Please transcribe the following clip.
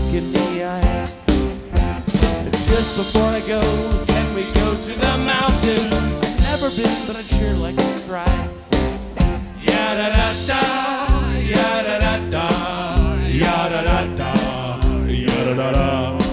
in the eye. Just before I go, can we go to the mountains? Never been, but I'd sure like to try. Ya-da-da-da, ya-da-da-da, ya-da-da-da, ya-da-da-da.